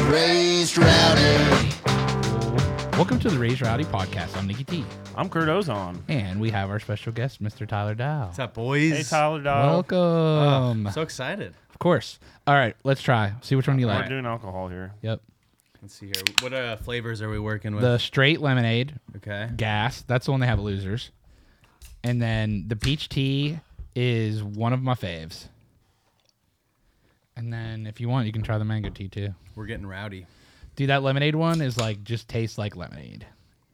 Raised Rowdy. Welcome to the Raised Rowdy podcast. I'm Nikki T. I'm Kurt Ozon. And we have our special guest, Mr. Tyler Dow. What's up, boys? Hey, Tyler Dow. Welcome. So excited. Of course. All right, let's try. See which one you We're like. doing alcohol here. Yep. Let's see here. What flavors are we working with? The straight lemonade, Okay. gas. That's the one they have at Losers. And then the peach tea is one of my faves. And then if you want, you can try the mango tea too. We're getting rowdy. Dude, that lemonade one is like just tastes like lemonade.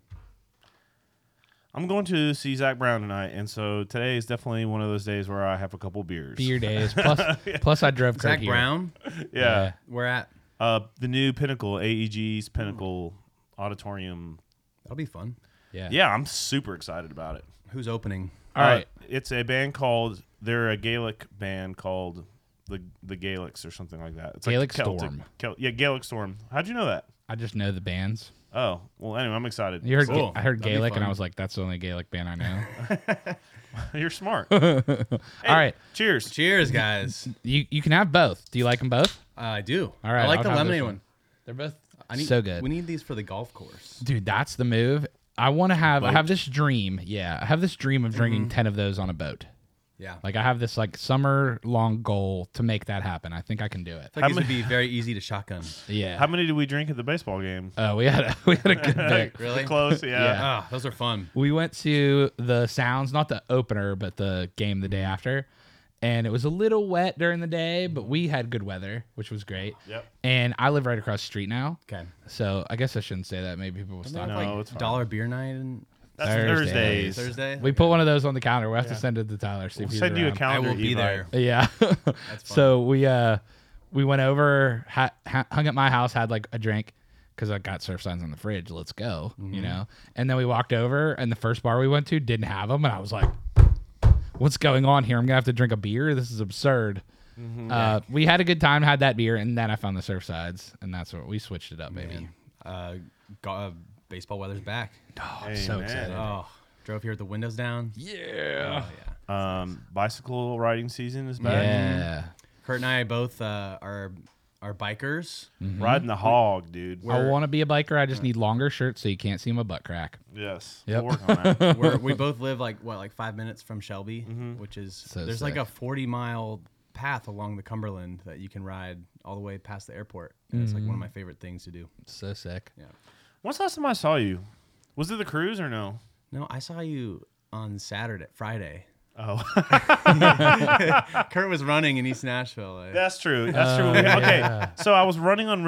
I'm going to see Zach Brown tonight, and so today is definitely one of those days where I have a couple beers. Beer days. Plus I drove Kurt Zach here. Brown? Yeah. Where at? The new Pinnacle, AEG's Pinnacle Auditorium. That'll be fun. Yeah. Yeah, I'm super excited about it. Who's opening? All right. It's a band called, they're a Gaelic band called the Gaelics or something like that. It's Gaelic like Storm. Gaelic Storm. How'd you know that? I just know the bands. Oh, well, anyway, I'm excited. You heard? Cool. I heard That'd be Gaelic, and fun. I was like, "That's the only Gaelic band I know." You're smart. All right, Cheers. Cheers, guys. you can have both. Do you like them both? I do. All right, I like I'll the have lemonade this one. They're both Need, so good, We need these for the golf course. dude. That's the move. I want to have. I Boat. have this dream. Yeah, I have this dream of drinking 10 of those on a boat. Yeah. Like I have this like summer long goal to make that happen. I think I can do it. I feel like these would be very easy to shotgun. Yeah. How many did we drink at the baseball game? Oh, we had a good bit. Really? Close, yeah. Yeah. Ah, those are fun. We went to the Sounds, not the opener, but the game the day after. And it was a little wet during the day, but we had good weather, which was great. Yep. And I live right across the street now. Okay. So I guess I shouldn't say that. Maybe people will stop. No, it's fine. dollar beer night and That's Thursdays. Thursdays. Thursday. We put one of those on the counter. We'll have to send it to Tyler. See if We'll he's send you a around. I calendar. will be Eli. there. Yeah. fun. So we went over, hung at my house, had like a drink because I got surf signs on the fridge. Let's go, you know. And then we walked over, and the first bar we went to didn't have them, and I was like, "What's going on here? I'm gonna have to drink a beer. This is absurd." We had a good time, had that beer, and then I found the surf sides, and that's what we switched it up, baby. Baseball weather's back. Oh, I'm Hey, so man. excited. Oh, drove here with the windows down. Yeah. Oh, yeah. Bicycle riding season is back. Yeah. Kurt and I both are bikers. Riding the hog, dude. I want to be a biker. I just need longer shirts so you can't see my butt crack. Yes. Yep. We'll work on that. We both live like 5 minutes from Shelby, which is So there's sick. like a 40-mile path along the Cumberland that you can ride all the way past the airport. And it's like one of my favorite things to do. So sick. Yeah. When's the last time I saw you? Was it the cruise or no? No, I saw you on Friday. Oh, Kurt was running in East Nashville. that's true. That's true. yeah. Okay, so I was running on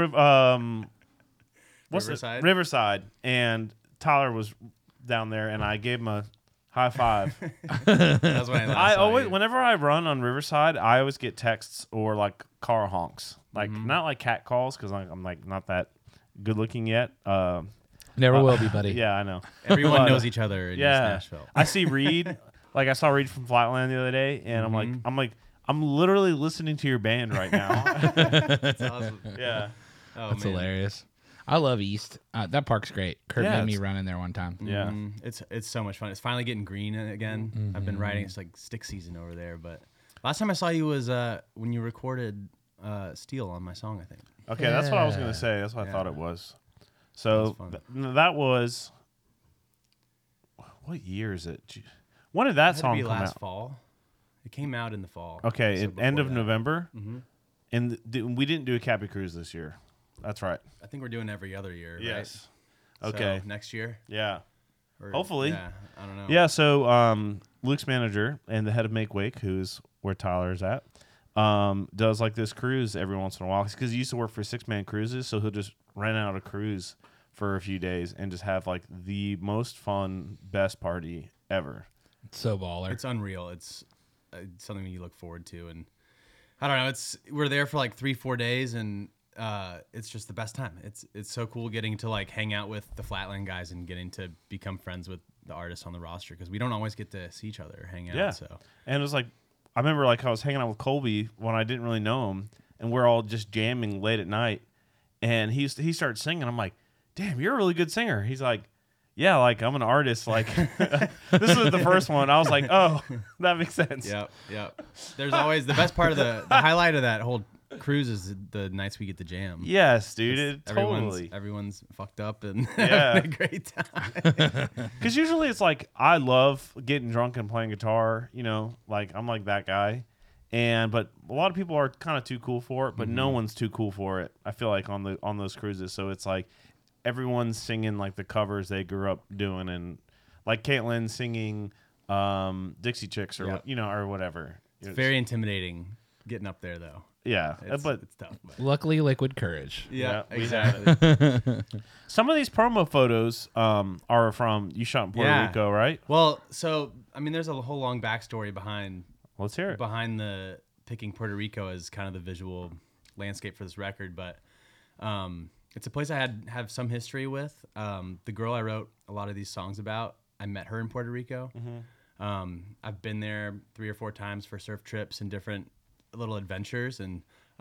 Riverside? Riverside, and Tyler was down there, and I gave him a high five. That's when I saw always, you. whenever I run on Riverside, I always get texts or like car honks, like not like cat calls because I'm like not that good looking yet. Never will be, buddy. Yeah, I know. Everyone But, knows each other in East Yeah, Nashville. I see Reed. Like I saw Reed from Flatland the other day, and I'm literally listening to your band right now. That's awesome. Yeah, Oh, That's man. hilarious. I love East. That park's great. Kurt Yeah, made me it's- run in there one time. yeah. It's so much fun. It's finally getting green again. I've been riding. It's like stick season over there. But last time I saw you was when you recorded "Steel" on my song. I think. Okay, that's what I was gonna Yeah. say. That's what I thought Yeah. it was. So That's that was what year is it? When did that It had to song be come last out? fall. It came out in the fall. Okay, so at end before of that. November, and we didn't do a Cappy Cruise this year. That's right. I think we're doing every other year. Yes. Right? Okay. So next year. Yeah. Or- Hopefully. Yeah. I don't know. Yeah. So Luke's manager and the head of Make Wake, who's where Tyler's at, does like this cruise every once in a while because he used to work for 6-man cruises, so he'll just rent out a cruise for a few days and just have like the most fun, best party ever. So baller. It's unreal. It's something you look forward to, and I don't know. We're there for like 3-4 days, and it's just the best time. It's so cool getting to like hang out with the Flatland guys and getting to become friends with the artists on the roster because we don't always get to see each other or hang out. Yeah. So And it was like, I remember like I was hanging out with Colby when I didn't really know him, and we're all just jamming late at night, and he started singing. I'm like, damn, you're a really good singer. He's like, yeah, like I'm an artist. Like this was the first one. I was like, oh, that makes sense. Yep. There's always the best part of the highlight of that whole cruise is the nights we get to jam. Yes, dude. Everyone's Totally. everyone's fucked up and Yeah. having a great time. Because usually it's like I love getting drunk and playing guitar. You know, like I'm like that guy. But a lot of people are kind of too cool for it, but no one's too cool for it. I feel like on those cruises. So it's like everyone's singing like the covers they grew up doing, and like Caitlin singing Dixie Chicks or Yep. or whatever. It's very intimidating getting up there though. Yeah, but It's tough. But. Luckily, Liquid Courage. Yeah, we had exactly. some of these promo photos are from you shot in Puerto Yeah. Rico, right? Well, so I mean, there's a whole long backstory behind Let's hear it. the picking Puerto Rico as kind of the visual landscape for this record, but it's a place I have some history with. The girl I wrote a lot of these songs about, I met her in Puerto Rico. I've been there 3 or 4 times for surf trips and different little adventures, and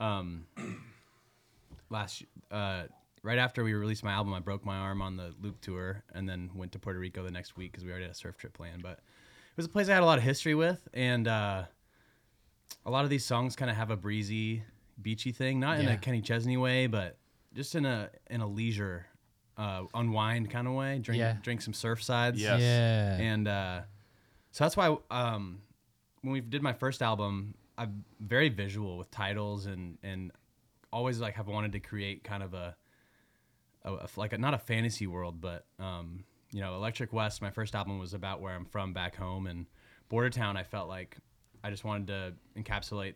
right after we released my album, I broke my arm on the Loop tour and then went to Puerto Rico the next week because we already had a surf trip planned. But it was a place I had a lot of history with, and a lot of these songs kind of have a breezy, beachy thing, not in a Kenny Chesney way, but just in a leisure, unwind kind of way. Drink some surf sides. Yes. Yeah. And so that's why when we did my first album, I'm very visual with titles and always like have wanted to create kind of a not a fantasy world, but Electric West, my first album, was about where I'm from back home, and Border Town, I felt like I just wanted to encapsulate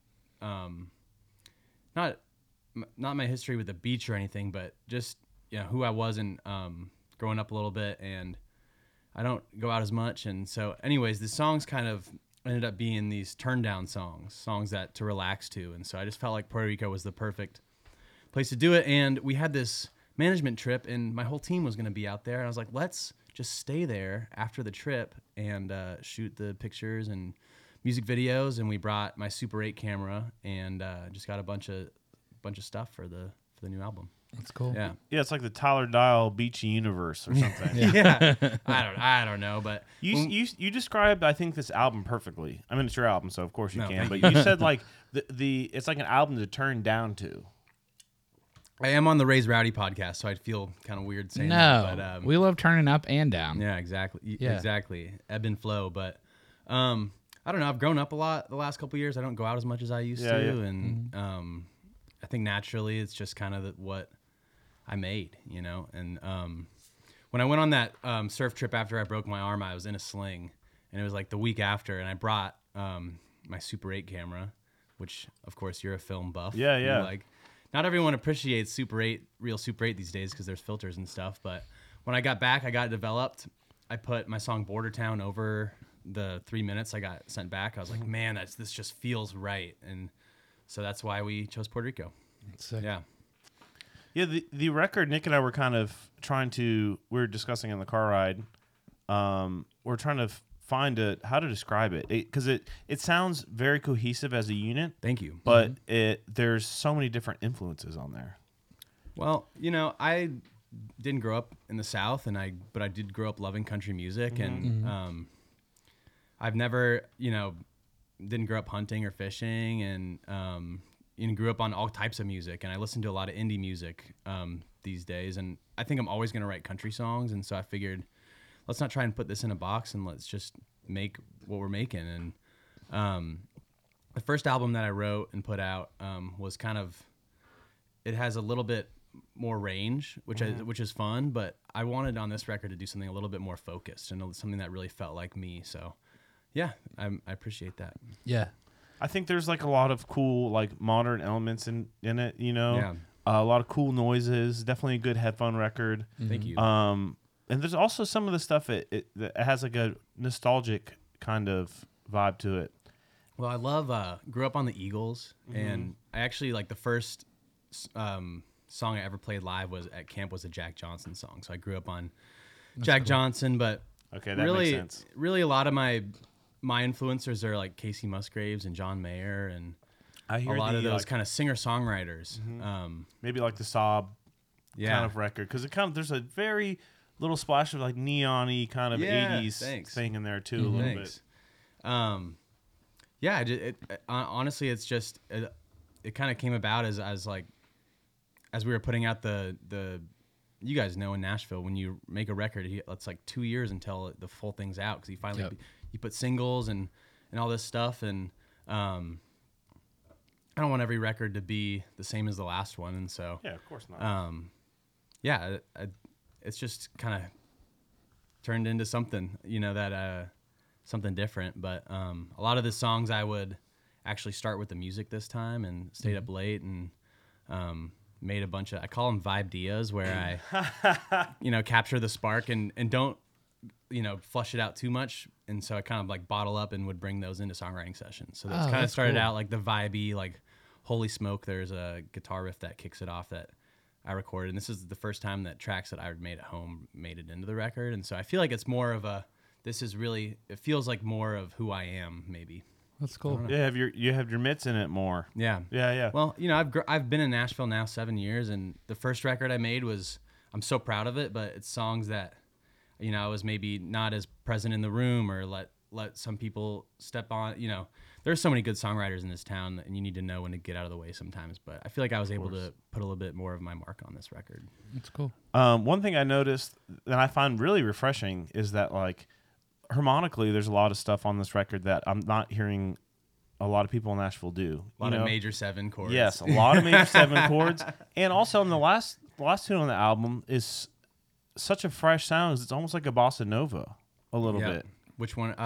not my history with the beach or anything, but just who I was and growing up a little bit, and I don't go out as much, and so anyways, the songs kind of ended up being these turn down songs that to relax to, and so I just felt like Puerto Rico was the perfect place to do it. And we had this management trip, and my whole team was going to be out there, and I was like, let's just stay there after the trip and shoot the pictures and music videos. And we brought my Super 8 camera and just got a bunch of stuff for the new album. That's cool. Yeah. Yeah, it's like the Tyler Dial Beachy universe or something. Yeah. I don't know, but You described, I think, this album perfectly. I mean, it's your album, so of course you No, can. thank But you said like the it's like an album to turn down to. I am on the Raise Rowdy podcast, so I'd feel kind of weird saying No, that. But we love turning up and down. yeah, exactly. Yeah. Exactly. Ebb and flow. But I don't know. I've grown up a lot the last couple of years. I don't go out as much as I used to. Yeah. And I think naturally it's just kind of what I made, And when I went on that surf trip after I broke my arm, I was in a sling. And it was like the week after. And I brought my Super 8 camera, which, of course, you're a film buff. Yeah, You're yeah. like, not everyone appreciates real Super 8 these days because there's filters and stuff. But when I got back, I got it developed. I put my song Border Town over the 3 minutes I got sent back. I was like, man, this just feels right. And so that's why we chose Puerto Rico. Sick. Yeah. Yeah, the record Nick and I were kind of we were discussing in the car ride. We're trying to find how to describe it because it sounds very cohesive as a unit. Thank you. But there's so many different influences on there. Well, I didn't grow up in the South, but I did grow up loving country music, and I've never, didn't grow up hunting or fishing, and grew up on all types of music, and I listen to a lot of indie music these days, and I think I'm always going to write country songs, and so I figured, let's not try and put this in a box, and let's just make what we're making. And the first album that I wrote and put out was kind of, it has a little bit more range, which is fun, but I wanted on this record to do something a little bit more focused and something that really felt like me. So yeah, I appreciate that. Yeah. I think there's like a lot of cool like modern elements in it, Yeah. A lot of cool noises, definitely a good headphone record. Thank you. And there's also some of the stuff that has like a nostalgic kind of vibe to it. Well, I love, grew up on the Eagles, and I actually, like, the first song I ever played live at camp was a Jack Johnson song. So I grew up on Jack Johnson, but Okay, that really, makes sense. really a lot of my influencers are like Casey Musgraves and John Mayer and I hear a lot of those like, kind of singer-songwriters. maybe like the Sob Yeah. kind of record because there's a very little splash of like neon-y kind of Yeah, 80s thanks. thing in there too a little Thanks. bit. Yeah, honestly, it's just it it kind of came about as like as we were putting out the you guys know in Nashville when you make a record it's like 2 years until the full thing's out because you finally you put singles and all this stuff and I don't want every record to be the same as the last one and so Yeah, of course not. it's just kind of turned into something that something different but a lot of the songs I would actually start with the music this time and stayed up late and made a bunch of I call them vibe dias where I capture the spark and don't flush it out too much and so I kind of like bottle up and would bring those into songwriting sessions so that's kind of started out like the vibey like holy smoke there's a guitar riff that kicks it off that I recorded and this is the first time that tracks that I made at home made it into the record and so I feel like it's more of it feels like more of who I am maybe. That's cool. Yeah, you have your mitts in it more. Yeah. Yeah. Well, I've been in Nashville now 7 years, and the first record I made I'm so proud of it, but it's songs that, I was maybe not as present in the room or let some people step on. There's so many good songwriters in this town, and you need to know when to get out of the way sometimes. But I feel like I was able to put a little bit more of my mark on this record. That's cool. One thing I noticed that I find really refreshing is that like harmonically, there's a lot of stuff on this record that I'm not hearing a lot of people in Nashville do. A lot of major 7 chords. Yes, a lot of major 7 chords. And also on the last tune on the album is such a fresh sound. It's almost like a bossa nova a little bit. Which one?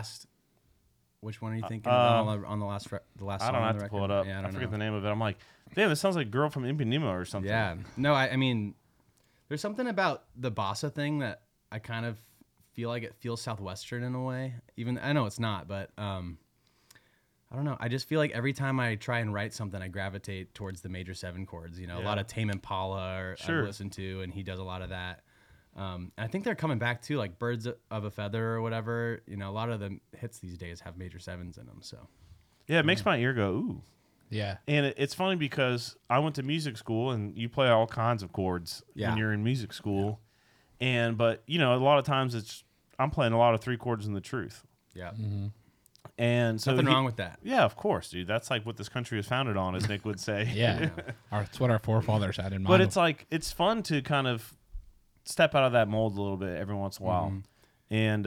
Which one are you thinking about on the last the last I song don't on have the to record? pull it up. Yeah, I forget the name of it. I'm like, damn, this sounds like Girl from Ipanema or something. Yeah. No, I mean, there's something about the bossa thing that I kind of feel like it feels Southwestern in a way. Even I know it's not, but I don't know. I just feel like every time I try and write something, I gravitate towards the major 7 chords. A lot of Tame Impala I listen to, and he does a lot of that. I think they're coming back too, like Birds of a Feather or whatever. A lot of the hits these days have major 7s in them. So Yeah, it makes my ear go, ooh. Yeah. And it's funny because I went to music school, and you play all kinds of chords when you're in music school. But a lot of times I'm playing a lot of 3 chords in the truth. yeah, And so nothing wrong with that. Yeah, of course, dude. That's like what this country is founded on, as Nick would say. Yeah. It's what our forefathers had in mind. But it's like it's fun to kind of step out of that mold a little bit every once in a while, and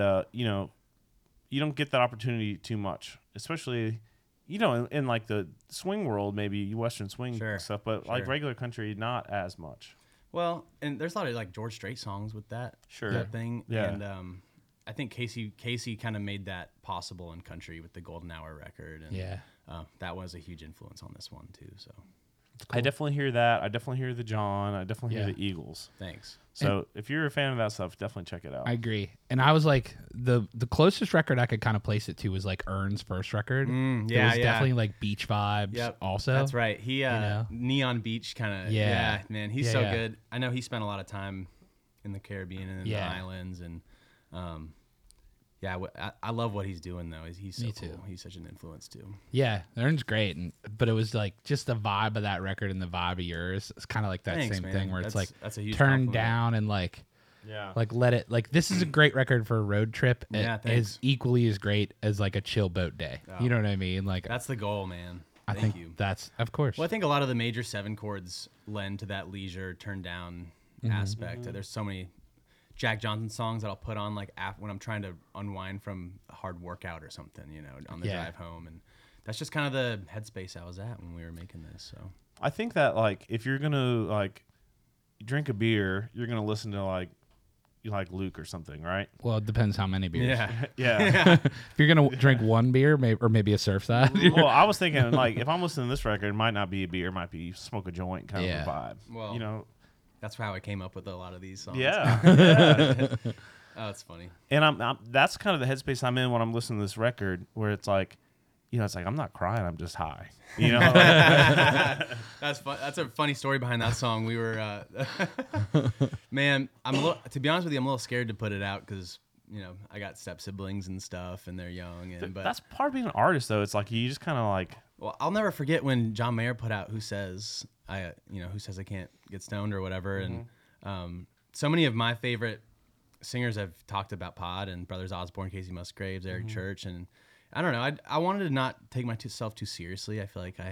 you don't get that opportunity too much, especially in like the swing world, maybe Western swing stuff, but like regular country, not as much. Well, and there's a lot of like George Strait songs with that thing. Yeah. And I think Casey kind of made that possible in country with the Golden Hour record. And that was a huge influence on this one too. So I definitely hear that. I definitely hear the John. I definitely hear the Eagles. thanks. So if you're a fan of that stuff, definitely check it out. I agree. And I was like, the closest record I could kind of place it to was like Ern's first record. It was definitely like beach vibes also. That's right. He Neon Beach kind of man, he's so good. I know he spent a lot of time in the Caribbean and in the islands and I love what he's doing though. He's so cool. He's such an influence too. Yeah, Ern's great, but it was like just the vibe of that record and the vibe of yours. It's kind of like that Thanks, same man. thing where That's it's a like huge turned compliment. down and like Yeah. like let it like this is a great record for a road trip. Yeah, It thanks. is equally as great as like a chill boat day. Oh. You know what I mean? Like That's the goal, man. I Thank think you. that's of course. Well, I think a lot of the major 7 chords lend to that leisure, turned down aspect. There's so many Jack Johnson songs that I'll put on like when I'm trying to unwind from a hard workout or something, on the drive home, and that's just kind of the headspace I was at when we were making this. So I think that like if you're gonna like drink a beer, you're gonna listen to like you like Luke or something, right? Well, it depends how many beers. Yeah. If you're gonna drink one beer, maybe a Surfside. Well, I was thinking like if I'm listening to this record, it might not be a beer, it might be smoke a joint kind of a vibe. Well, that's how I came up with a lot of these songs. Yeah. Oh, it's funny. And that's kind of the headspace I'm in when I'm listening to this record, where it's like, it's like I'm not crying, I'm just high. That's fun. That's a funny story behind that song. We were, man, to be honest with you, I'm a little scared to put it out because I got step siblings and stuff, and they're young. But that's part of being an artist, though. It's like you just kind of like. Well, I'll never forget when John Mayer put out "Who Says I Can't Get Stoned" or whatever, and so many of my favorite singers have talked about Pod and Brothers Osborne, Casey Musgraves, Eric Church, and I don't know. I wanted to not take myself too seriously. I feel like I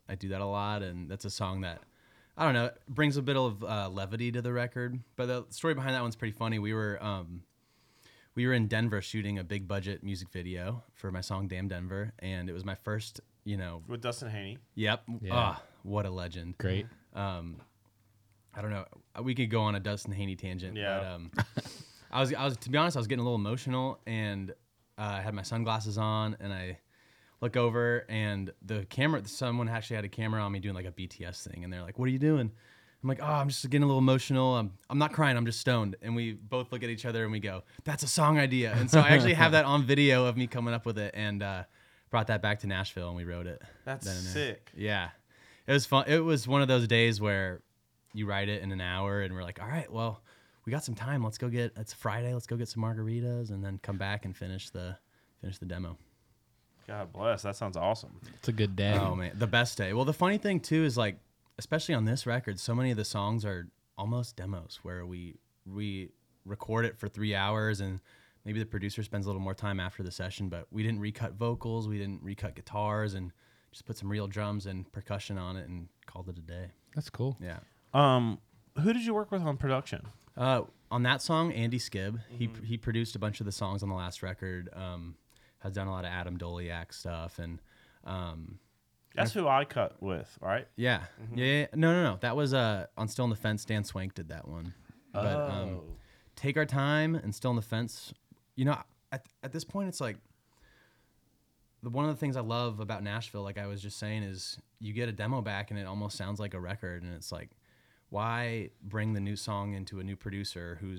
I do that a lot, and that's a song that I don't know, brings a bit of levity to the record. But the story behind that one's pretty funny. We were in Denver shooting a big budget music video for my song "Damn Denver," and it was my first, With Dustin Haney. Yep. Yeah. Ah, what a legend. Great. I don't know. We could go on a Dustin Haney tangent. Yeah. But, I was to be honest, I was getting a little emotional, and I had my sunglasses on, and I look over, and someone actually had a camera on me doing like a BTS thing, and they're like, "What are you doing?" I'm like, "Oh, I'm just getting a little emotional. I'm not crying. I'm just stoned." And we both look at each other and we go, "That's a song idea." And so I actually have that on video of me coming up with it, and brought that back to Nashville, and we wrote it. That's then and there. sick. Yeah, it was fun. It was one of those days where you write it in an hour, and we're like, "All right, well, we got some time. It's Friday. Let's go get some margaritas, and then come back and finish the demo." God bless. That sounds awesome. It's a good day. Oh man, the best day. Well, the funny thing too is like, especially on this record, so many of the songs are almost demos where we record it for 3 hours, and maybe the producer spends a little more time after the session, but we didn't recut vocals, we didn't recut guitars, and just put some real drums and percussion on it and called it a day. That's cool. Yeah. Who did you work with on production? On that song, Andy Skibb, he produced a bunch of the songs on the last record. Has done a lot of Adam Doliak stuff, and That's who I cut with, right? yeah. No. That was on Still on the Fence. Dan Swank did that one. But Take Our Time and Still on the Fence. At this point, it's like one of the things I love about Nashville, like I was just saying, is you get a demo back and it almost sounds like a record, and it's like, why bring the new song into a new producer who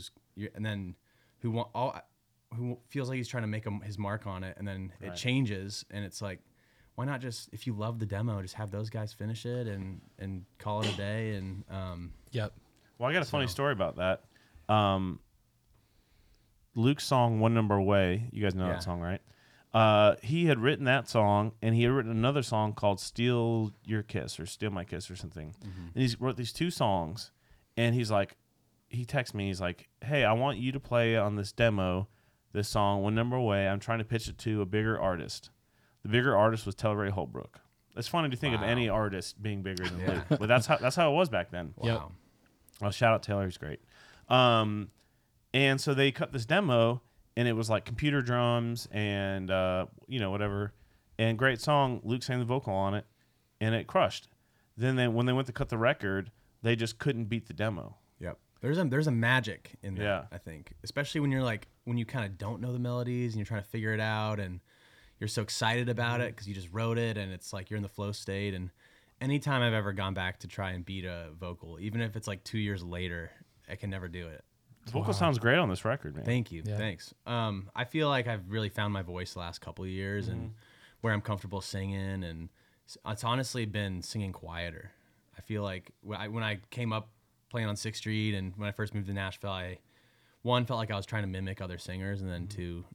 feels like he's trying to make his mark on it, and then it changes, and it's like, why not just, if you love the demo, just have those guys finish it and call it a day. And Yep. Well, I got a funny story about that. Luke's song "One Number Away," you guys know Yeah. that song, right? He had written that song, and he had written another song called "Steal Your Kiss" or "Steal My Kiss" or something. And he wrote these two songs, and he's like, he texts me, he's like, "Hey, I want you to play on this demo, this song "One Number Away." I'm trying to pitch it to a bigger artist. The bigger artist was Telray Holbrook. It's funny to think of any artist being bigger than Luke, but that's how it was back then. Yep. wow. Well, shout out Taylor, he's great. And so they cut this demo, and it was like computer drums and whatever, and great song. Luke sang the vocal on it, and it crushed. Then when they went to cut the record, they just couldn't beat the demo. Yep. There's a magic in that, Yeah. I think. Especially when you kind of don't know the melodies and you're trying to figure it out, and you're so excited about it because you just wrote it, and it's like you're in the flow state. And anytime I've ever gone back to try and beat a vocal, even if it's like 2 years later, I can never do it. The vocal sounds great on this record, man. Thank you. Yeah. Thanks. I feel like I've really found my voice the last couple of years and where I'm comfortable singing, and it's honestly been singing quieter. I feel like when I came up playing on 6th Street and when I first moved to Nashville, I felt like I was trying to mimic other singers, and then two,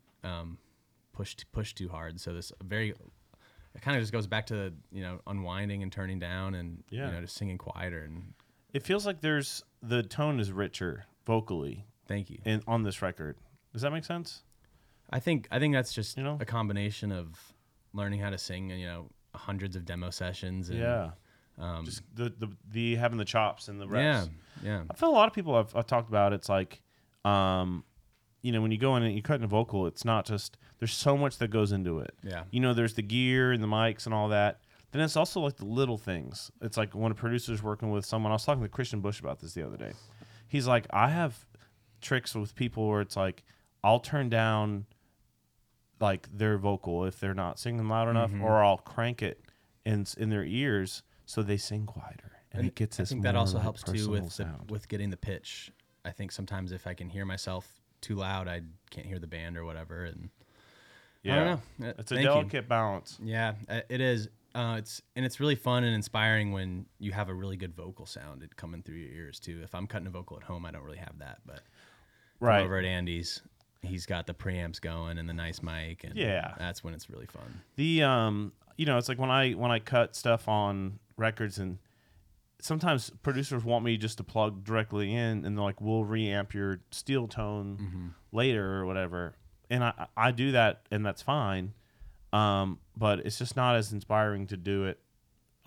push too hard. So it kind of just goes back to unwinding and turning down and just singing quieter. And It feels like the tone is richer vocally thank you. on this record. Does that make sense? I think that's just You know? a combination of learning how to sing and hundreds of demo sessions. And, Yeah. Just the having the chops and the reps. Yeah. I feel a lot of people I've talked about. It's like, when you go in and you cut in a vocal, it's not just, there's so much that goes into it. Yeah. There's the gear and the mics and all that. Then it's also like the little things. It's like when a producer's working with someone. I was talking to Christian Bush about this the other day. He's like, I have tricks with people where it's like, I'll turn down like their vocal if they're not singing loud enough, or I'll crank it in their ears so they sing quieter, and it gets this. I think that also more, helps too personal sound. with getting the pitch. I think sometimes if I can hear myself too loud, I can't hear the band or whatever. And Yeah, I don't know. it's a Thank you. delicate balance. Yeah, it is. It's really fun and inspiring when you have a really good vocal sound coming through your ears too. If I'm cutting a vocal at home, I don't really have that, but Right. over at Andy's, he's got the preamps going and the nice mic, and Yeah. that's when it's really fun. The it's like when I cut stuff on records, and sometimes producers want me just to plug directly in, and they're like, we'll reamp your steel tone later or whatever, and I do that, and that's fine, but it's just not as inspiring to do it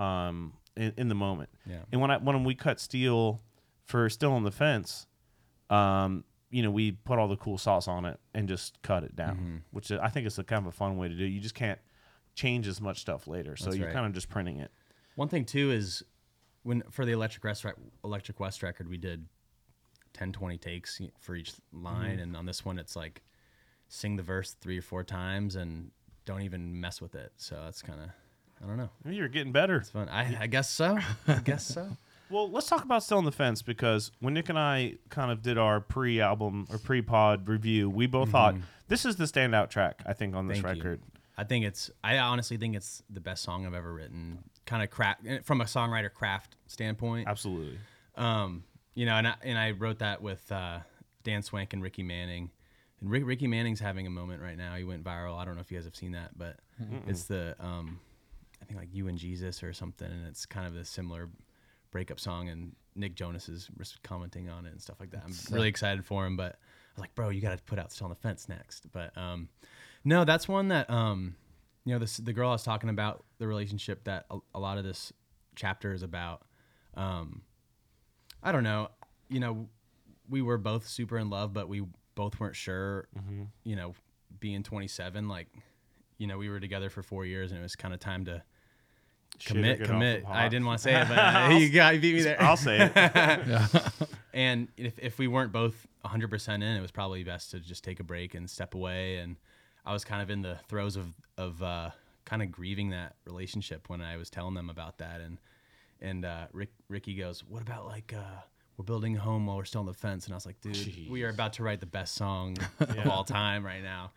in the moment. Yeah. And when we cut steel for Still on the Fence, we put all the cool sauce on it and just cut it down, which I think is a kind of a fun way to do it. You just can't change as much stuff later, so That's you're right. kind of just printing it. One thing too is for the Electric West record, we did 10, 20 takes for each line, and on this one it's like sing the verse 3 or 4 times and don't even mess with it. So that's kind of, I don't know. You're getting better. It's fun. I guess so. I guess so. Well, let's talk about Still on the Fence, because when Nick and I kind of did our pre-album or pre-pod review, we both thought this is the standout track, I think, on this Thank you. record. I honestly think it's the best song I've ever written, kind of from a songwriter craft standpoint. Absolutely. And I wrote that with Dan Swank and Ricky Manning. And Ricky Manning's having a moment right now. He went viral. I don't know if you guys have seen that, but it's the I think like You and Jesus or something, and it's kind of a similar breakup song, and Nick Jonas is commenting on it and stuff like that. I'm really excited for him, but I was like, bro, you got to put out Still on the Fence next. But no, that's one that the girl I was talking about, the relationship that a lot of this chapter is about. I don't know, we were both super in love, but we both weren't sure, being 27, we were together for 4 years, and it was kind of time to commit. I didn't want to say it, but you beat me there. I'll say it. And if we weren't both 100% in, it was probably best to just take a break and step away. And I was kind of in the throes of kind of grieving that relationship when I was telling them about that. And Ricky goes, "What about we're building a home while we're still on the fence?" And I was like, "Dude, Jeez. we are about to write the best song of all time right now."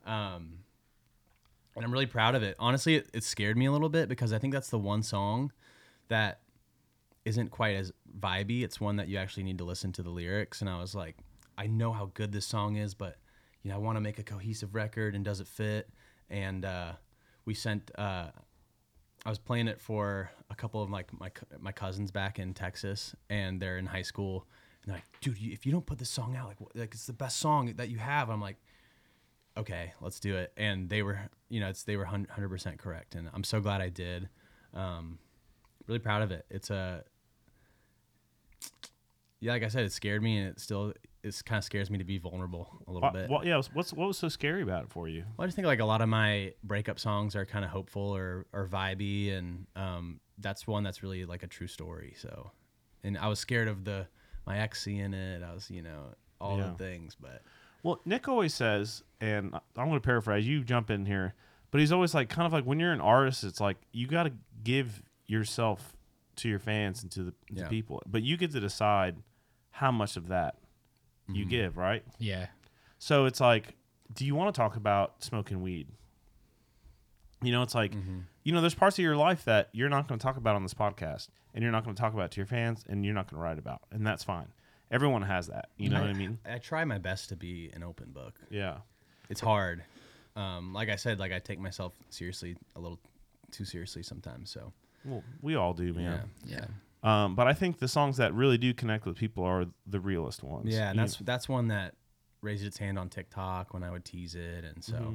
And I'm really proud of it. Honestly, it scared me a little bit, because I think that's the one song that isn't quite as vibey. It's one that you actually need to listen to the lyrics. And I was like, I know how good this song is, but I want to make a cohesive record, and does it fit? And we sent. I was playing it for a couple of my cousins back in Texas, and they're in high school. And they're like, "Dude, if you don't put this song out, like it's the best song that you have." I'm like, "Okay, let's do it." And they were, they were 100% correct, and I'm so glad I did. Really proud of it. Like I said, it scared me, and it kind of scares me to be vulnerable a little bit. What was so scary about it for you? Well, I just think a lot of my breakup songs are kind of hopeful or vibey, and that's one that's really like a true story. So, and I was scared of my ex seeing it. I was, all the things, but. Well, Nick always says, and I'm going to paraphrase, you jump in here, but he's always like, kind of like when you're an artist, it's like you got to give yourself to your fans and to the people, but you get to decide how much of that you give, right? Yeah. So it's like, do you want to talk about smoking weed? It's like, there's parts of your life that you're not going to talk about on this podcast, and you're not going to talk about to your fans, and you're not going to write about, and that's fine. Everyone has that. You know what I mean? I try my best to be an open book. Yeah. It's hard. Like I said, I take myself seriously, a little too seriously sometimes. So. Well, we all do, man. Yeah. But I think the songs that really do connect with people are the realest ones. Yeah, and that's one that raised its hand on TikTok when I would tease it, and so,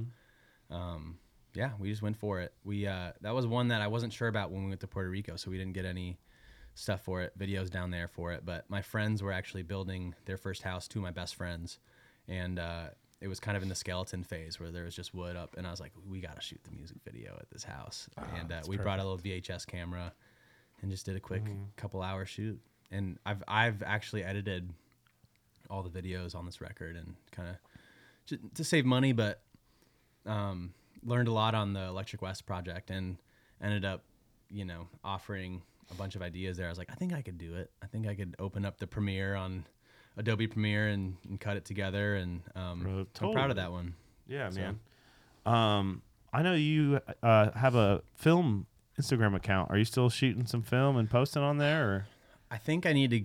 we just went for it. We that was one that I wasn't sure about when we went to Puerto Rico, so we didn't get any stuff for it, videos down there for it. But my friends were actually building their first house, 2 of my best friends, and it was kind of in the skeleton phase where there was just wood up, and I was like, we got to shoot the music video at this house, and we brought a little VHS camera. And just did a quick couple hour shoot, and I've actually edited all the videos on this record, and kind of to save money, but learned a lot on the Electric West project, and ended up offering a bunch of ideas there. I was like, I think I could do it. I think I could open up the Premiere on Adobe Premiere and cut it together, and I'm proud of that one. Yeah, So. man. I know you have a film Instagram account. Are you still shooting some film and posting on there? Or? I think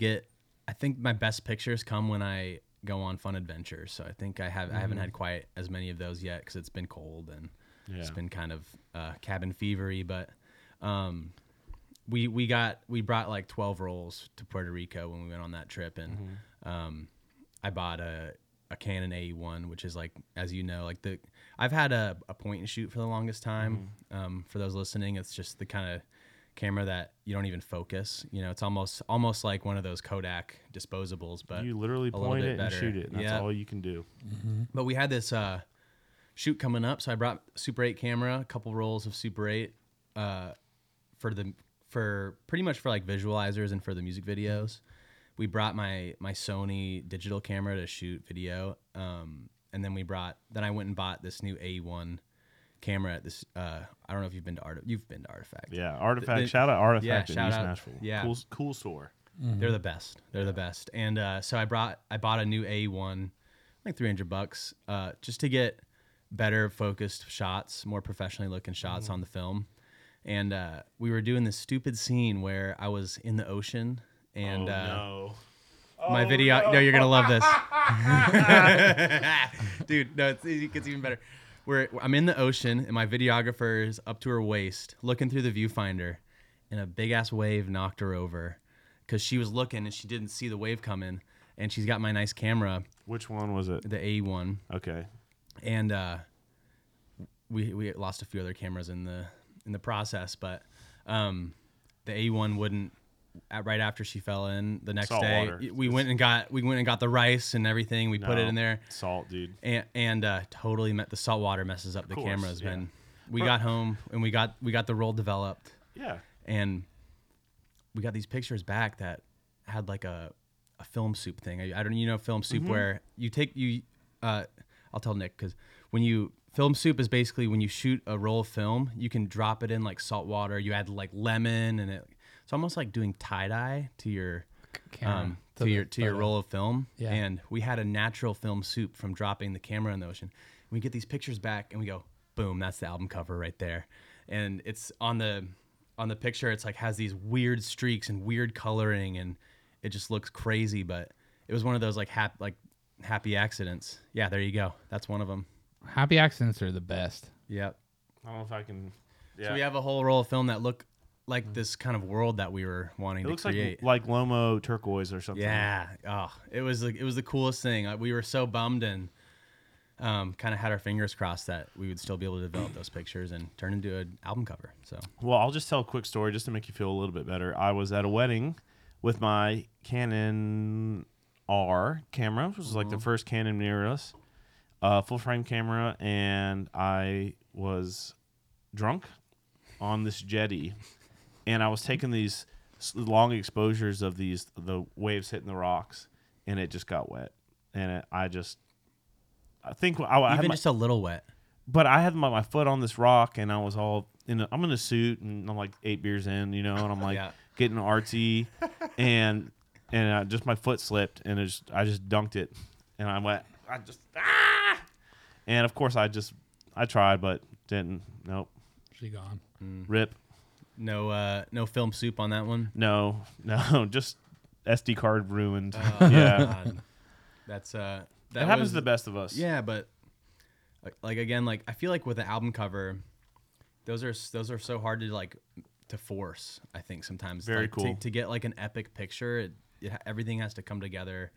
my best pictures come when I go on fun adventures. So I think I haven't had quite as many of those yet, because it's been cold and it's been kind of cabin fevery. But we brought like 12 rolls to Puerto Rico when we went on that trip, and I bought a Canon AE1, which is like, as you know, I've had a point and shoot for the longest time. For those listening, it's just the kind of camera that you don't even focus. You know, it's almost like one of those Kodak disposables, but You literally a little point bit it and better. shoot it. And that's all you can do. But we had this shoot coming up, so I brought Super 8 camera, a couple rolls of Super 8 for pretty much for like visualizers and for the music videos. We brought my Sony digital camera to shoot video, and then I went and bought this new A1 camera at this. I don't know if you've been to Artifact. Yeah, Artifact. Shout out Artifact in shout East out- Nashville. yeah. Cool store. They're the best. They're the best. And so I bought a new A1, like $300, just to get better focused shots, more professionally looking shots on the film. And we were doing this stupid scene where I was in the ocean, and my video. No, you're gonna love this, dude. No, it gets even better. I'm in the ocean, and my videographer is up to her waist, looking through the viewfinder, and a big ass wave knocked her over, because she was looking and she didn't see the wave coming, and she's got my nice camera, Which one was it? the A1, Okay. and we lost a few other cameras in the process, but the A1 wouldn't. Right after she fell in, the next Salt day water. we went and got the rice and everything. We put it in there, Salt, dude. and totally the salt water messes up the course, cameras. yeah. Man, we got home and we got the roll developed, Yeah. and we got these pictures back that had like a film soup thing. I don't film soup where I'll tell Nick, because film soup is basically when you shoot a roll of film, you can drop it in like salt water. You add like lemon, and it's almost like doing tie-dye to your Camera, to your photo. roll of film. Yeah. And we had a natural film soup from dropping the camera in the ocean. We get these pictures back and we go, boom, that's the album cover right there. And it's on the picture, it's like has these weird streaks and weird coloring, and it just looks crazy, but it was one of those like happy accidents. Yeah, there you go. That's one of them. Happy accidents are the best. Yep. I don't know if I can. Yeah. So we have a whole roll of film that look like this kind of world that we were wanting It to looks create. like Lomo turquoise or something. Yeah. Oh, it was the coolest thing. We were so bummed and kind of had our fingers crossed that we would still be able to develop those pictures and turn into an album cover. So Well, I'll just tell a quick story just to make you feel a little bit better. I was at a wedding with my Canon R camera, which was like the first Canon mirrorless, full frame camera, and I was drunk on this jetty, and I was taking these long exposures of the waves hitting the rocks, and it just got wet, and I think I had even my, just a little wet. but I had my foot on this rock, and I was all I'm in a suit, and I'm like 8 beers in, and I'm like Yeah. getting artsy, and just my foot slipped, and I just dunked it, and I went, and of course I tried, but didn't. Nope. She gone. Rip. No film soup on that one. No, just SD card ruined. Oh, yeah, God. That's that happens was, to the best of us. Yeah, but like again, like I feel like with the album cover, those are so hard to force. I think sometimes Very like, cool. to get like an epic picture. Everything has to come together,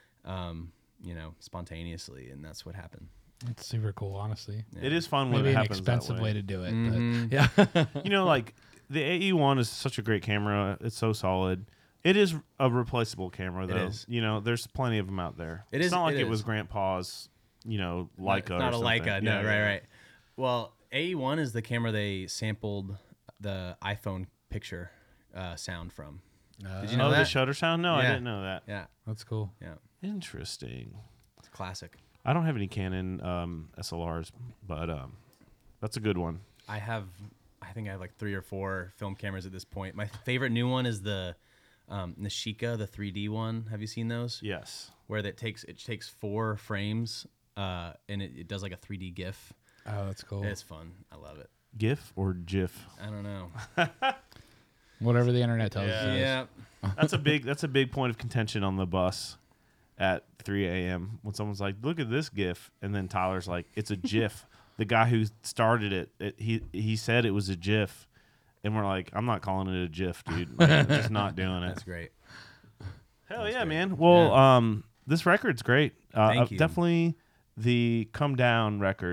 spontaneously, and that's what happened. It's super cool, honestly. It is fun when Maybe it an happens expensive that way way. to do it, Mhm. but yeah. Like the AE1 is such a great camera. It's so solid. It is a replaceable camera, though. is. There's plenty of them out there. It It's is- not like it it was is. Grandpa's, Leica. It's or not a something. Leica. No, right. Well, AE1 is the camera they sampled the iPhone picture sound from. Did you know Oh, that? the shutter sound? No, I Yeah. didn't know that. Yeah, That's cool. yeah. Interesting. It's classic. I don't have any Canon SLRs, but that's a good one. I think I have like 3 or 4 film cameras at this point. My favorite new one is the Nishika, the 3D one. Have you seen those? Yes. Where it takes 4 frames and it does like a 3D GIF. Oh, that's cool. It's fun. I love it. GIF or GIF? I don't know. Whatever the internet tells Yeah. you. Yeah. That's a big point of contention on the bus at 3 a.m. when someone's like, "Look at this GIF," and then Tyler's like, "It's a GIF." The guy who started it, he said it was a GIF, and we're like, "I'm not calling it a GIF, dude. Like, I'm just not doing it." That's great. Hell That's yeah, great. man. Well, this record's great. Thank you. Definitely the Come Down record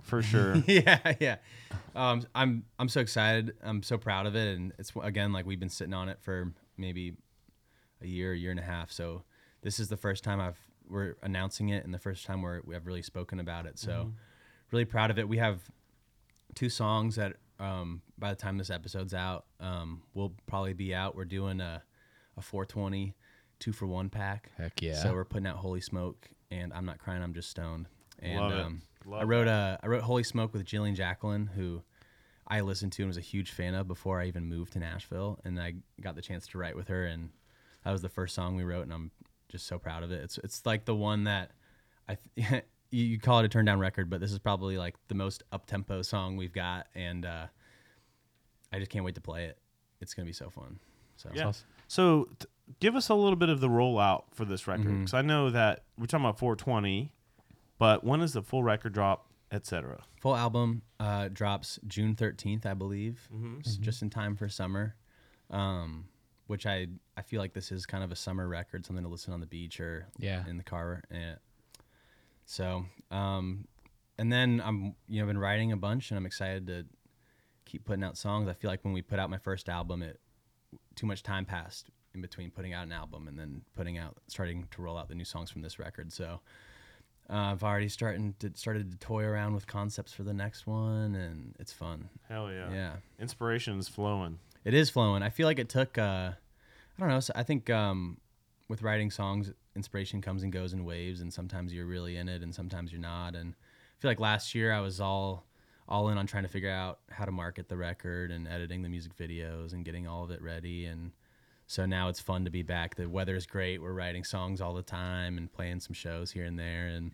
for sure. Yeah. I'm so excited. I'm so proud of it, and it's again like we've been sitting on it for maybe a year and a half. So this is the first time we're announcing it, and the first time we have really spoken about it. So really proud of it. We have 2 songs that by the time this episode's out, will probably be out. We're doing a 420 2-for-1 pack. Heck yeah. So we're putting out Holy Smoke and I'm Not Crying, I'm Just Stoned. And Love it. Love I wrote Holy Smoke with Jillian Jacqueline, who I listened to and was a huge fan of before I even moved to Nashville, and I got the chance to write with her, and that was the first song we wrote, and I'm just so proud of it. It's like the one that you call it a turn down record, but this is probably like the most up tempo song we've got, and I just can't wait to play it. It's gonna be so fun. So Yeah. So give us a little bit of the rollout for this record, because I know that we're talking about 420, but when is the full record drop, etc.? full album drops June 13th, I believe. It's just in time for summer, which I feel like this is kind of a summer record, something to listen on the beach or in the car. So, and then I'm been writing a bunch, and I'm excited to keep putting out songs. I feel like when we put out my first album, too much time passed in between putting out an album and then starting to roll out the new songs from this record. So I've already started to toy around with concepts for the next one, and it's fun. Hell yeah. Yeah. Inspiration is flowing. It is flowing. I feel like it took, I don't know. So I think with writing songs, inspiration comes and goes in waves, and sometimes you're really in it, and sometimes you're not. And I feel like last year I was all in on trying to figure out how to market the record and editing the music videos and getting all of it ready. And so now it's fun to be back. The weather's great. We're writing songs all the time and playing some shows here and there. And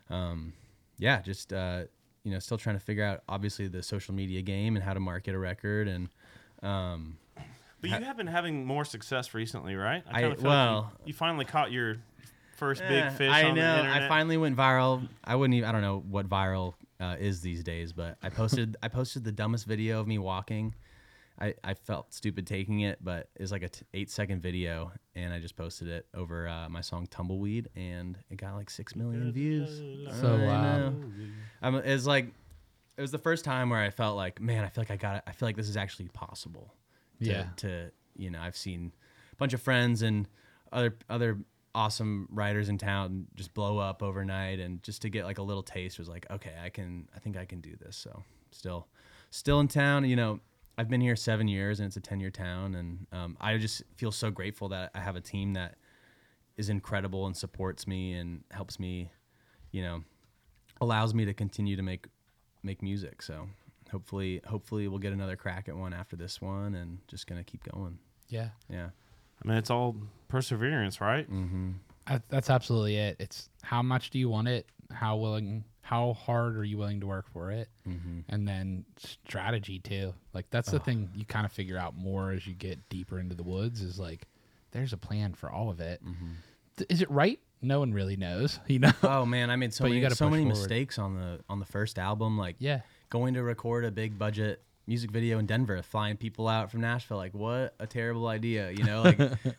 still trying to figure out obviously the social media game and how to market a record. And But you have been having more success recently, right? I kinda feel like you finally caught your first big fish on the internet. I finally went viral. I don't know what viral is these days, but I posted the dumbest video of me walking. I felt stupid taking it, but it was like a 8-second video, and I just posted it over my song Tumbleweed, and it got like 6 million views. So wow. It was the first time where I felt like, man, I feel like this is actually possible. I've seen a bunch of friends and other awesome writers in town just blow up overnight, and just to get like a little taste was like, okay, I think I can do this. So still in town. I've been here 7 years, and it's a 10-year town, and I just feel so grateful that I have a team that is incredible and supports me and helps me, allows me to continue to make music. So hopefully we'll get another crack at one after this one, and just gonna keep going. Yeah. I mean, it's all perseverance, right? Mm-hmm. That's absolutely it. It's how much do you want it? How hard are you willing to work for it? Mm-hmm. And then strategy too. Like that's the thing you kind of figure out more as you get deeper into the woods, is like, there's a plan for all of it. Mm-hmm. Is it right? No one really knows, Oh man, I made so But you many gotta push forward. mistakes on the first album. Like going to record a big budget music video in Denver, flying people out from Nashville. Like, what a terrible idea, Like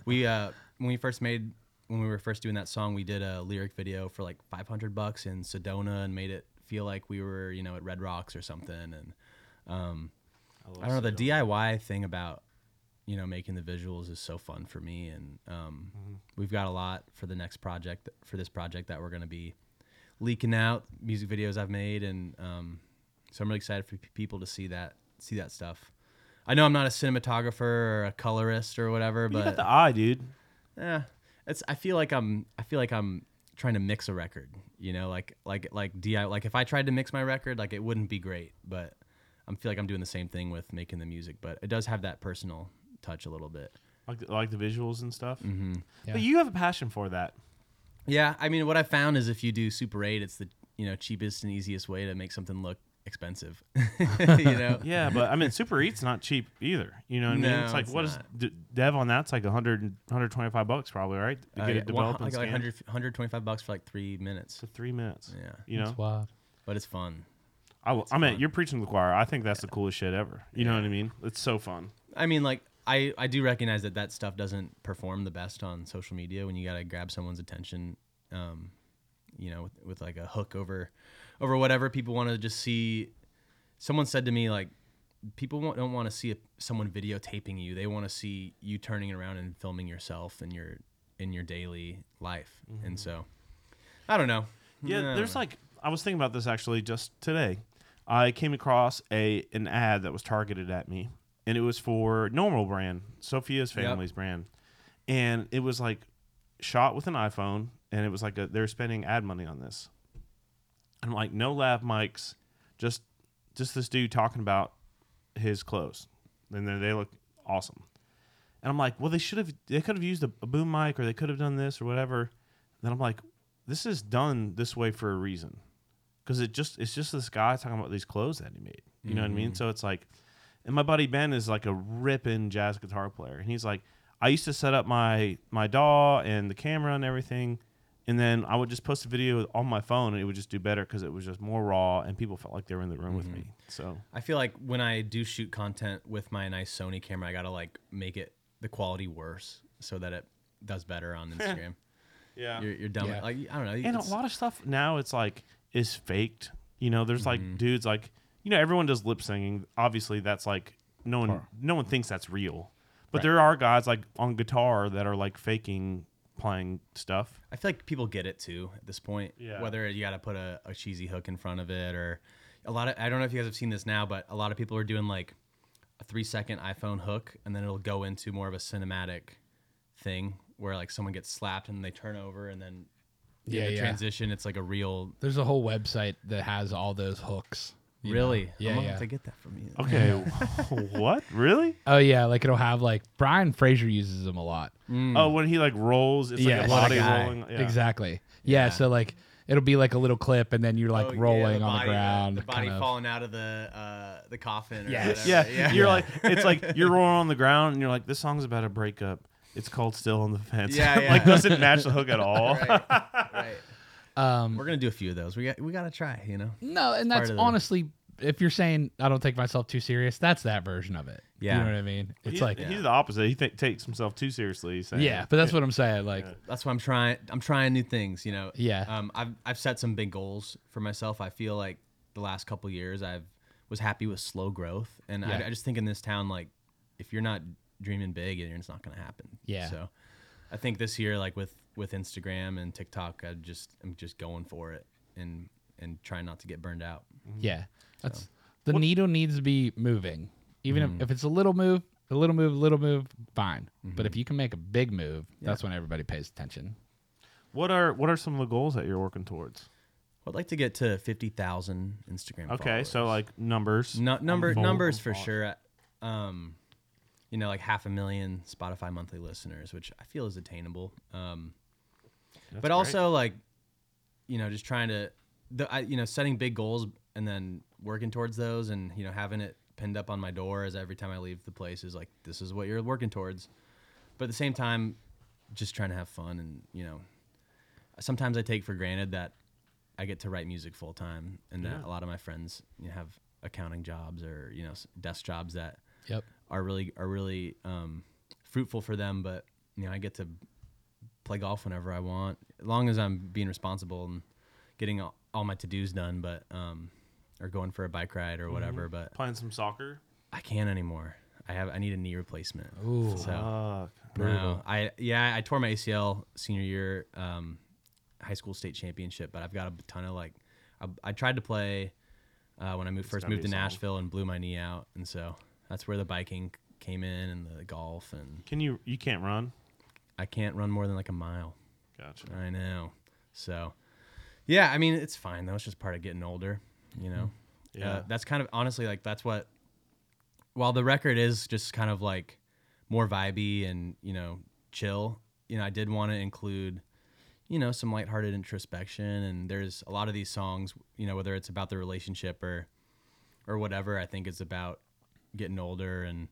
when we were first doing that song, we did a lyric video for like $500 in Sedona and made it feel like we were, at Red Rocks or something. And I don't know, the DIY thing about, making the visuals is so fun for me. And we've got a lot for this project that we're going to be leaking out, music videos I've made. And so I'm really excited for people to see that stuff. I know I'm not a cinematographer or a colorist or whatever, But but you got the eye, dude. I feel like I'm trying to mix a record, like DIY. Like if I tried to mix my record, like it wouldn't be great, but I feel like I'm doing the same thing with making the music, but it does have that personal touch a little bit. Like the visuals and stuff. Mm-hmm. Yeah. But you have a passion for that. Yeah, I mean, what I found is if you do Super 8, it's the cheapest and easiest way to make something look expensive. Yeah, but I mean, Super 8's not cheap either. You know what I mean? No, It's like, it's what is not. dev on that's like $125 probably, right? To get it developed and like scanned. $125 for like 3 minutes. So 3 minutes. Yeah, You know? It's wild. but it's fun. I mean, fun. you're preaching to the choir. I think that's the coolest shit ever. You know what I mean? It's so fun. I mean, like, I do recognize that stuff doesn't perform the best on social media when you got to grab someone's attention with like a hook over whatever. People want to just see. Someone said to me, like, people don't want to see someone videotaping you. They want to see you turning around and filming yourself in your daily life. And so, I don't know. Yeah, there's like, I was thinking about this actually just today. I came across an ad that was targeted at me, and it was for Normal brand, Sophia's family's brand, and it was like shot with an iPhone, and it was like they're spending ad money on this. And I'm like, no lav mics, just this dude talking about his clothes, and then they look awesome. And I'm like, well, they could have used a boom mic, or they could have done this or whatever. And then I'm like, this is done this way for a reason, because it's just this guy talking about these clothes that he made. You know what I mean? So it's like, and my buddy Ben is like a ripping jazz guitar player, and he's like, I used to set up my DAW and the camera and everything, and then I would just post a video on my phone, and it would just do better because it was just more raw, and people felt like they were in the room with me. So I feel like when I do shoot content with my nice Sony camera, I gotta like make it the quality worse so that it does better on Instagram. yeah, You're done. Yeah. Like, I don't know. and a lot of stuff now it's like is faked. There's like dudes like everyone does lip singing. Obviously, that's like no one thinks that's real, but there are guys like on guitar that are like faking playing stuff. I feel like people get it too at this point. Yeah. Whether you got to put a cheesy hook in front of it, or a lot of, I don't know if you guys have seen this now, but a lot of people are doing like a 3-second iPhone hook, and then it'll go into more of a cinematic thing where like someone gets slapped and they turn over, and then in the transition, it's like a real. There's a whole website that has all those hooks. you Really? know? Yeah, I'm gonna yeah. have to get that from you. Okay, what really? Oh yeah, like it'll have like Brian Fraser uses them a lot. Oh, when he like rolls, it's Yeah, like a what a body guy. rolling. Yeah. Exactly. Yeah, so like it'll be like a little clip, and then you're like Oh, yeah, rolling on body- the ground. the body kind of. falling out of the coffin. Or Yes. whatever. Yeah, you're like, it's like you're rolling on the ground, and you're like, this song's about a breakup. It's called "Still on the Fence." Yeah, yeah. Like doesn't match the hook at all. right. Um, We're gonna do a few of those. We gotta try. no, and that's of the- honestly, if you're saying I don't take myself too serious, that's that version of it. Yeah. You know what I mean? It's He's, like, he's the opposite. He takes himself too seriously. He's saying, yeah, but that's what I'm saying. Like, That's why I'm trying new things. Yeah. I've set some big goals for myself. I feel like the last couple years was happy with slow growth, and Yeah. I just think in this town, like, if you're not dreaming big, it's not gonna happen. Yeah. So I think this year, like with Instagram and TikTok, I'm just going for it and trying not to get burned out. yeah, that's the needle needs to be moving. Even if it's a little move, fine. But if you can make a big move, that's when everybody pays attention. What are some of the goals that you're working towards? I'd like to get to 50,000 Instagram. Okay, followers. so like numbers. Numbers for sure. Like 500,000 Spotify monthly listeners, which I feel is attainable. But also like, just trying to, setting big goals and then working towards those, and having it pinned up on my door as every time I leave the place is like, this is what you're working towards. But at the same time, just trying to have fun, and sometimes I take for granted that I get to write music full time, and that a lot of my friends have accounting jobs or desk jobs that Yep. are really fruitful for them. But I get to play golf whenever I want, as long as I'm being responsible and getting all my to-dos done. But or going for a bike ride or whatever. But Playing some soccer. I can't anymore. I need a knee replacement. Ooh. So Fuck. no, I tore my ACL senior year, high school state championship, but I've got a ton of I tried to play when I first gotta moved be to a song. Nashville and blew my knee out, and so that's where the biking came in and the golf, and Can you can't run? I can't run more than like a mile. Gotcha. I know. So yeah, I mean it's fine though. It's just part of getting older, Yeah. that's kind of honestly like that's what. While the record is just kind of like more vibey and chill, I did want to include some lighthearted introspection, and there's a lot of these songs, whether it's about the relationship or whatever, I think it's about getting older, and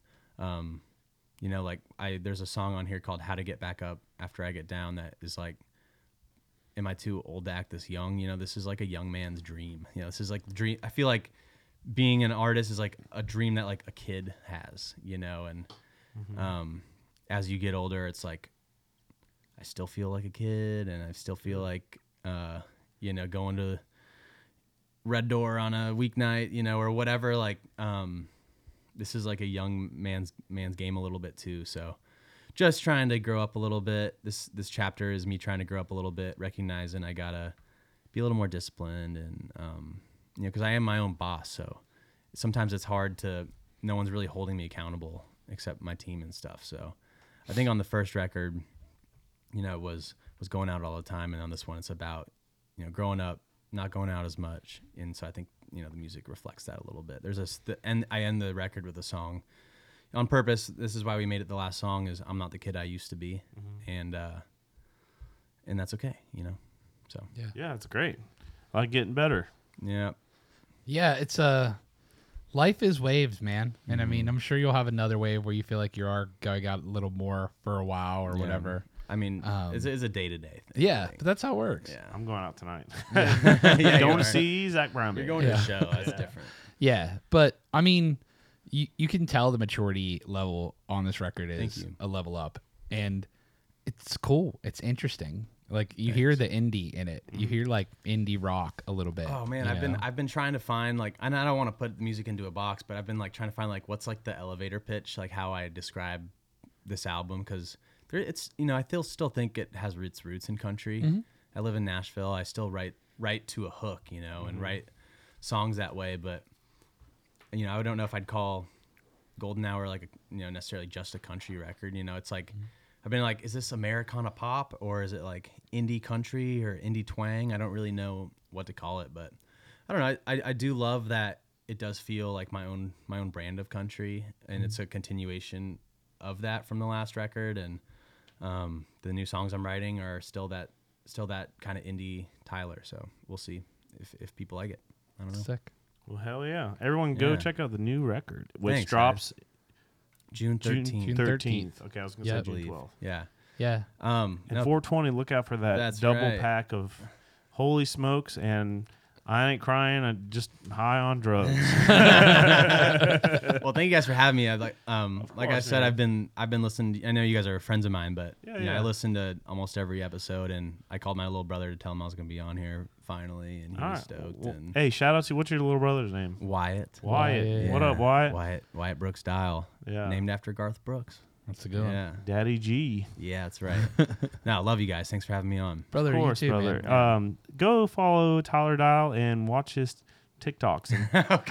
there's a song on here called How to Get Back Up After I Get Down that is like, am I too old to act this young? This is like a young man's dream. This is like the dream. I feel like being an artist is like a dream that like a kid has, and as you get older, it's like I still feel like a kid, and I still feel like going to Red Door on a weeknight, or whatever. Like, this is like a young man's game a little bit too. So just trying to grow up a little bit. This chapter is me trying to grow up a little bit, recognizing I gotta be a little more disciplined, and because I am my own boss. So sometimes it's hard no one's really holding me accountable except my team and stuff. So I think on the first record, was going out all the time, and on this one it's about growing up, not going out as much. And so I think the music reflects that a little bit. And I end the record with a song on purpose. This is why we made it the last song, is I'm not the kid I used to be. And that's okay, so Yeah, it's great. I like getting better. yeah. Yeah, it's life is waves, man. And I mean, I'm sure you'll have another wave where you feel like you are going out a little more for a while or whatever. I mean, it's a day-to-day thing. Yeah, but that's how it works. Yeah. I'm going out tonight. Yeah, Going you to are. see Zach Brown. You're going to a show. That's different. Yeah, but I mean, you can tell the maturity level on this record Thank is you. a level up, and it's cool. It's interesting. Like you hear the indie in it. You hear like indie rock a little bit. Oh man, I've been trying to find and I don't want to put music into a box, but I've been like trying to find like what's like the elevator pitch, like how I describe this album, because it's I still think it has its roots in country. I live in Nashville. I still write to a hook, and write songs that way. But I don't know if I'd call Golden Hour like necessarily just a country record. It's like I've been like, is this Americana pop or is it like indie country or indie twang? I don't really know what to call it, but I don't know. I do love that it does feel like my own brand of country, and it's a continuation of that from the last record. And the new songs I'm writing are still that kind of indie Tyler. So we'll see if people like it. I don't know. Sick. Well, hell yeah. Everyone go Yeah. check out the new record, which Thanks, drops June 13th. June 13th. Okay, I was going to Yeah, I say June believe. 12th. Yeah. Yeah. And No, 420, look out for that That's double right. pack of Holy Smokes and I Ain't Crying, I'm just high on drugs. well, thank you guys for having me. Like I course, said, man. I've been listening. I know you guys are friends of mine, but Yeah. I listened to almost every episode, and I called my little brother to tell him I was going to be on here finally, and he All was right. stoked. Well, And hey, shout out to, what's your little brother's name? Wyatt. Wyatt. What Yeah. up, Wyatt? Wyatt Brooks Dial. Yeah. Named after Garth Brooks. That's a good one. Yeah. Daddy G. Yeah, that's right. No, I love you guys. Thanks for having me on. Brother, Of course, you too, brother. man. Go follow Tyler Dial and watch his TikToks. And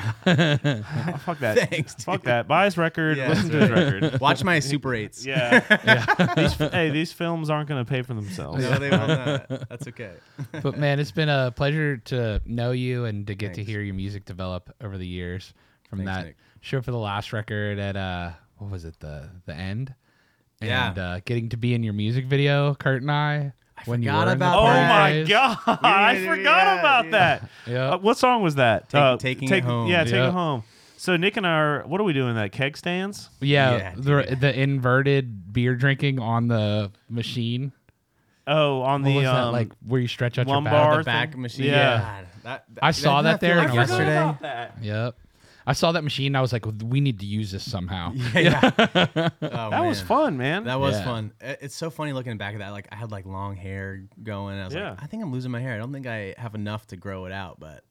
oh, fuck that. Thanks, Fuck that. Buy his record. Yeah, listen to that's his record. Watch my Super 8s. Yeah. These films aren't going to pay for themselves. No, they will not. That's okay. But man, it's been a pleasure to know you and to get to Thanks. hear your music develop over the years. From Thanks, that Nick. show for the last record at what was it, the end? Yeah. And getting to be in your music video, Kurt and I when you forgot were in the about Oh party that. my phase. God. I Yeah, forgot yeah, about yeah. that. Yeah. What song was that? Taking It Home. Yeah, Take Yeah. It Home. So Nick and I are, what are we doing? That keg stands? Yeah, Yeah, the inverted beer drinking on the machine. Oh, on What the was that, like where you stretch out your lumbar back? The back thing? machine. Yeah. God, I saw that there Like yesterday. yesterday. Yep. I saw that machine. I was like, we need to use this somehow. Yeah. Oh, that was fun, man. That was Yeah. fun. It's so funny looking back at that. Like I had like long hair going. I was Yeah. like, I think I'm losing my hair. I don't think I have enough to grow it out. But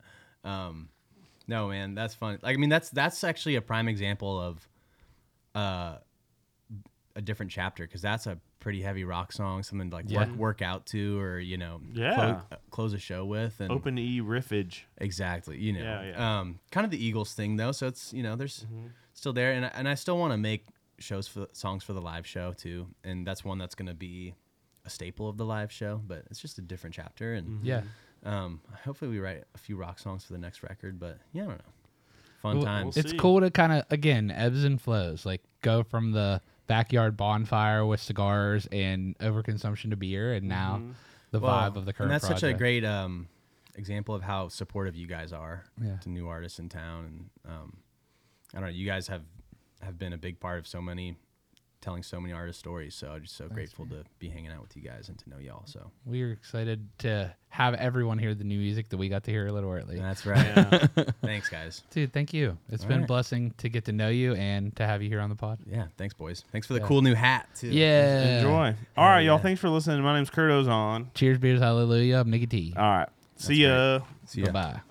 no, man, that's fun. Like I mean, that's actually a prime example of a different chapter, because that's a pretty heavy rock song, something to like Yeah. work out to, or Yeah. close a show with. And Open E riffage. exactly, Yeah, yeah. kind of the Eagles thing though. So it's there's still there, and I still want to make songs for the live show too, and that's one that's gonna be a staple of the live show. But it's just a different chapter, and Yeah. hopefully we write a few rock songs for the next record. But yeah, I don't know, fun Well, times. It's see. cool to kind of, again, ebbs and flows. Like go from the backyard bonfire with cigars and overconsumption of beer, and now the vibe of the current and that's such a project. great example of how supportive you guys are Yeah. to new artists in town. And I don't know, you guys have been a big part of so many, telling so many artist stories. So I'm just so grateful to be hanging out with you guys and to know y'all. So We're excited to have everyone hear the new music that we got to hear a little early. that's right. Thanks, guys. Dude, thank you. It's All been a right. blessing to get to know you and to have you here on the pod. Yeah, thanks, boys. Thanks for the cool new hat too. Yeah. Enjoy. All right, y'all. yeah. Thanks for listening. My name's Kurt Ozon. Cheers, beers, hallelujah. I'm Nicky T. All right. See ya. See ya. Bye bye.